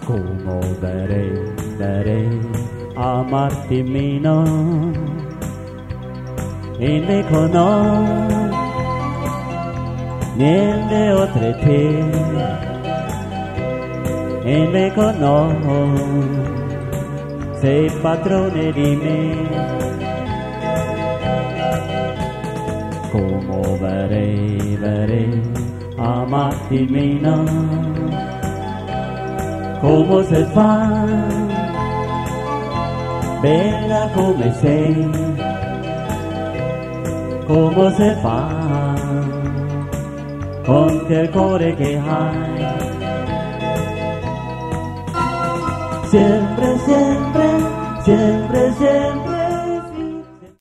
Come verrei amarti meno e ne conosco niente oltre te e ne conosco sei padrone di me. Come verrei amarti meno, come si fa, bella come sei, come si fa, con quel cuore che hai. Sempre, sempre, sempre, sempre